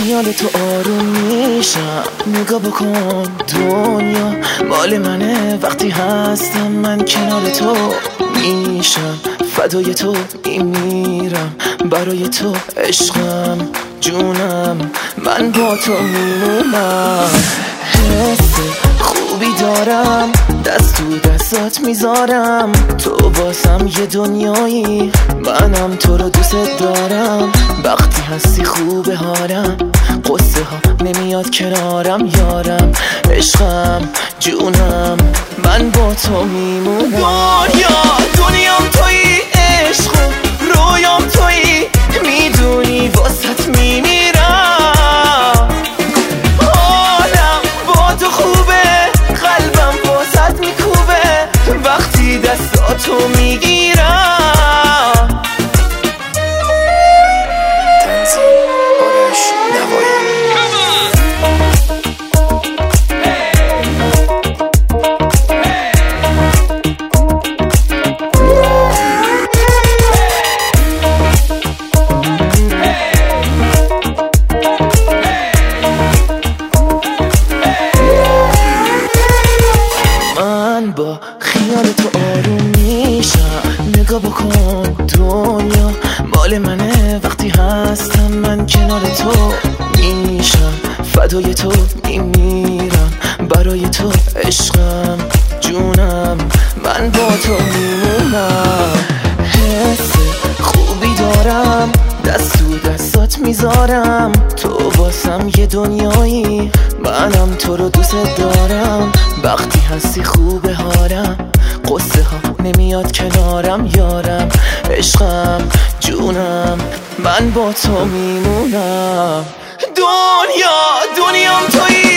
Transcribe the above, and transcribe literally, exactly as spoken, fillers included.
خیال تو آروم میشم. نگاه بکن دنیا مال منه، وقتی هستم من کنار تو میشم. فدای تو میمیرم، برای تو عشقم جونم، من با تو میمونم. حس خوبی دارم، دست تو دستات میذارم. تو واسم یه دنیایی، منم تو رو دوست دارم. وقتی هستی خوبه حالم، قصه ها نمیاد کنارم. یارم عشقم جونم، من با تو میمونم. دنیا دنیام تویی، عشق رویام تویی، میدونی واسط میمیرم. حالم با تو خوبه، قلبم واسط میکوبه وقتی دستاتو میگیرم. تنظیم آرش نوایی. با خیال تو آروم میشم. نگاه بکن دنیا مال منه، وقتی هستم من کنار تو میشم. فدای تو میمیرم، برای تو عشقم جونم، من با تو میمونم. حس خوبی دارم، دست تو دستات میذارم. تو واسم یه دنیایی، منم تو رو دوست دارم. وقتی هستی خوبه حالم، قصه ها نمیاد کنارم. یارم عشقم جونم، من با تو میمونم. دنیا دنیام تویی،